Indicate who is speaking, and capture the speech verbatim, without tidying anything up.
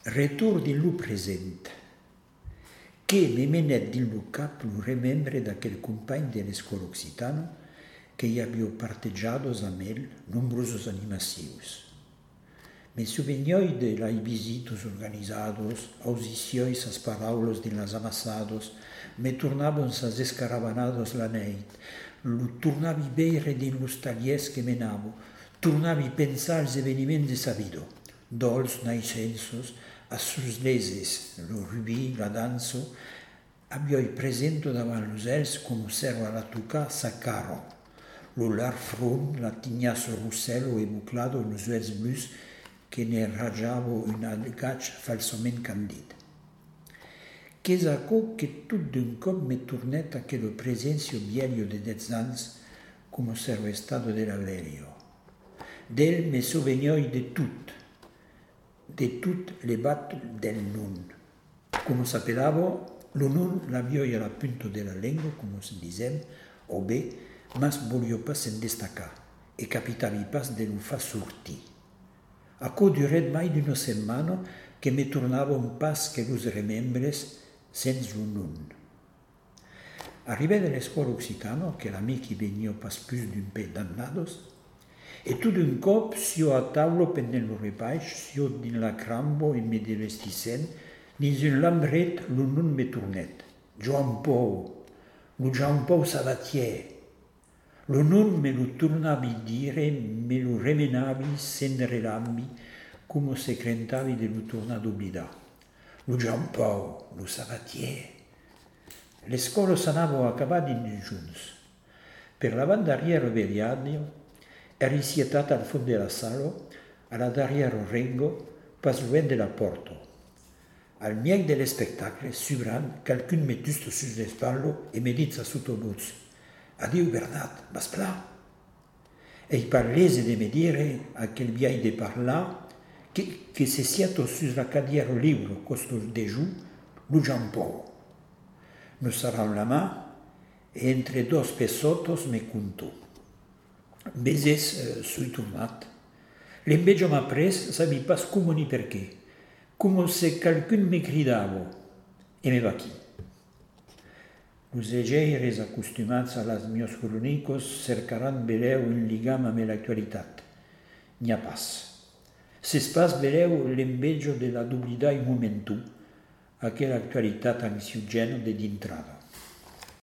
Speaker 1: Retur din lu present, che me menet din lu cap lu remembre d'aquel compagn de l'escola occitano que hi havia partejados amb ell nombrosos animacius. Me souvenhoi de lai visitos organizados, ausicióis as paraulos de las amassados, me tornaban sas escaravanados la neit, lu tornavi beire din los taliers que menavo, tornavi pensar als eveniments de sa vida, dols naiscensos, as sus leses, lo rubí, la danso, avioi presento davant los els como serva la tuca sa caro, lo lar front, la tignasso russello e buclado los uels blus che ne raggiavo un algac falsament candid. Qu'es aquò che tot d'un cop me tornet aquel presenzio bielio de dez ans como servo estado de l'Alerio. Del me souvenhoi de tot, de tot le bat del nun. Como s'apelavo, lo nun l'avioi a la punta de la lengua, como se disem, o bé, mas volio pas se'n destacar, e capitavi pas de lo fa sortir. Aquò duret mai d'una setmana que me tornava un pas que los remembres sens lo nun. Arrivé de l'escola occitano, que l'amic hi venia pas plus d'un pe damnados, e tot d'un cop, sio a taula pendent lo repaix, sio din la crambo e me devestissent, dins un lambret lo nun me tornet. Joan Pou, lo Joan Pou Sabatier. Lo nun me lo tornavi dire, me lo remenavi sen relambi, come se crentavi de lo tornar d'oblidar. Lo Joan Pou, lo Sabatier. L'escola s'anava acabar dins junts. Per la banda arrière vegliadio, eri sietat al fond de la sala, a la darrière rengo, pas loin de la porta. Al miec de l'espectacle, subran, qualcun me tusta sus l'espallo e me dit a sottovoce: «Adieu Bernat, vas pla?» Ei parlese de me dire a quel viai de parlar que, que se sieto sus la cadiera libro costo dejú lo Jean Paul. Nos saran la mà e entre dos pesotos me contò. Beses eh, sui tornat. L'envegia m'ha pres, sabi pas come ni perché, come se qualcun me cridavo e me va chi. Los egeires acostumats a las mios cronicos cercaran beleu un ligam amb l'actualitat. N'hi ha pas. Ses pas beleu l'envegia de la d'oblidar un momentu, aquella actualitat ansiogena de d'intrada.